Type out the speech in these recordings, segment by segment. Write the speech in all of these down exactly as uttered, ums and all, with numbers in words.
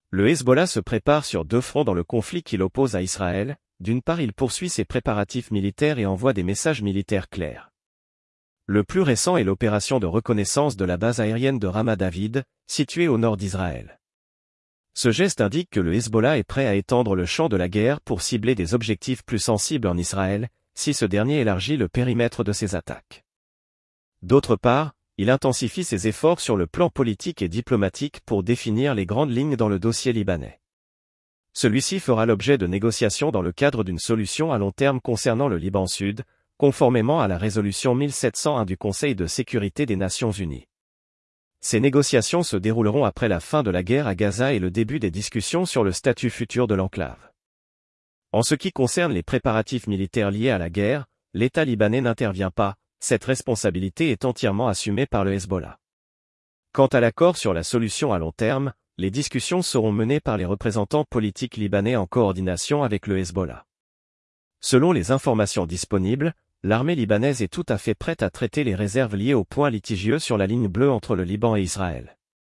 Le Hezbollah se prépare sur deux fronts dans le conflit qui l'oppose à Israël. D'une part, il poursuit ses préparatifs militaires et envoie des messages militaires clairs. Le plus récent est l'opération de reconnaissance de la base aérienne de Ramat David, située au nord d'Israël. Ce geste indique que le Hezbollah est prêt à étendre le champ de la guerre pour cibler des objectifs plus sensibles en Israël, si ce dernier élargit le périmètre de ses attaques. D'autre part, il intensifie ses efforts sur le plan politique et diplomatique pour définir les grandes lignes dans le dossier libanais. Celui-ci fera l'objet de négociations dans le cadre d'une solution à long terme concernant le Liban Sud, conformément à la résolution mille sept cent un du Conseil de sécurité des Nations Unies. Ces négociations se dérouleront après la fin de la guerre à Gaza et le début des discussions sur le statut futur de l'enclave. En ce qui concerne les préparatifs militaires liés à la guerre, l'État libanais n'intervient pas, cette responsabilité est entièrement assumée par le Hezbollah. Quant à l'accord sur la solution à long terme, les discussions seront menées par les représentants politiques libanais en coordination avec le Hezbollah. Selon les informations disponibles, l'armée libanaise est tout à fait prête à traiter les réserves liées aux points litigieux sur la ligne bleue entre le Liban et Israël.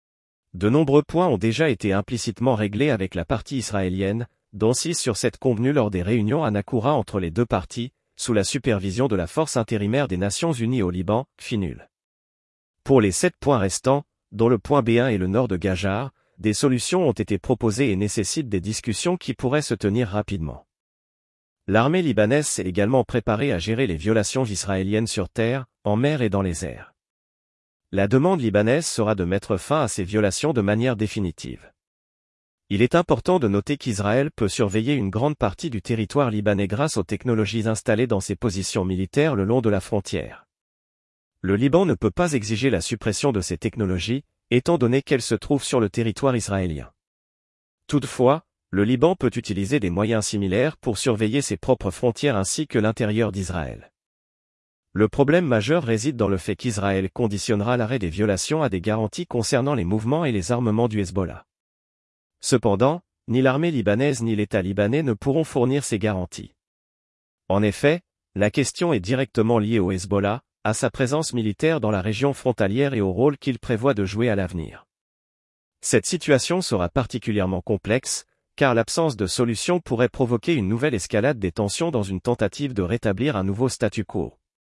De nombreux points ont déjà été implicitement réglés avec la partie israélienne, dont six sur sept convenus lors des réunions à Nakoura entre les deux parties, sous la supervision de la force intérimaire des Nations Unies au Liban, FINUL. Pour les sept points restants, dont le point B un et le nord de Gajar, des solutions ont été proposées et nécessitent des discussions qui pourraient se tenir rapidement. L'armée libanaise s'est également préparée à gérer les violations israéliennes sur terre, en mer et dans les airs. La demande libanaise sera de mettre fin à ces violations de manière définitive. Il est important de noter qu'Israël peut surveiller une grande partie du territoire libanais grâce aux technologies installées dans ses positions militaires le long de la frontière. Le Liban ne peut pas exiger la suppression de ces technologies, étant donné qu'elles se trouvent sur le territoire israélien. Toutefois, le Liban peut utiliser des moyens similaires pour surveiller ses propres frontières ainsi que l'intérieur d'Israël. Le problème majeur réside dans le fait qu'Israël conditionnera l'arrêt des violations à des garanties concernant les mouvements et les armements du Hezbollah. Cependant, ni l'armée libanaise ni l'État libanais ne pourront fournir ces garanties. En effet, la question est directement liée au Hezbollah, à sa présence militaire dans la région frontalière et au rôle qu'il prévoit de jouer à l'avenir. Cette situation sera particulièrement complexe, car l'absence de solution pourrait provoquer une nouvelle escalade des tensions dans une tentative de rétablir un nouveau statu quo.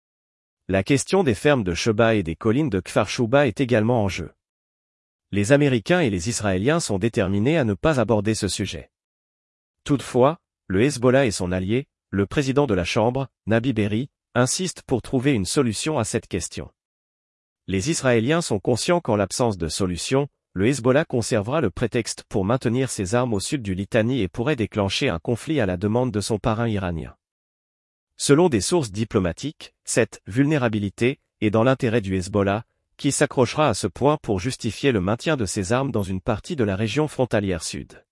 La question des fermes de Sheba et des collines de Kfar Shuba est également en jeu. Les Américains et les Israéliens sont déterminés à ne pas aborder ce sujet. Toutefois, le Hezbollah et son allié, le président de la Chambre, Nabi Berri, insistent pour trouver une solution à cette question. Les Israéliens sont conscients qu'en l'absence de solution, le Hezbollah conservera le prétexte pour maintenir ses armes au sud du Litani et pourrait déclencher un conflit à la demande de son parrain iranien. Selon des sources diplomatiques, cette vulnérabilité est dans l'intérêt du Hezbollah, qui s'accrochera à ce point pour justifier le maintien de ses armes dans une partie de la région frontalière sud.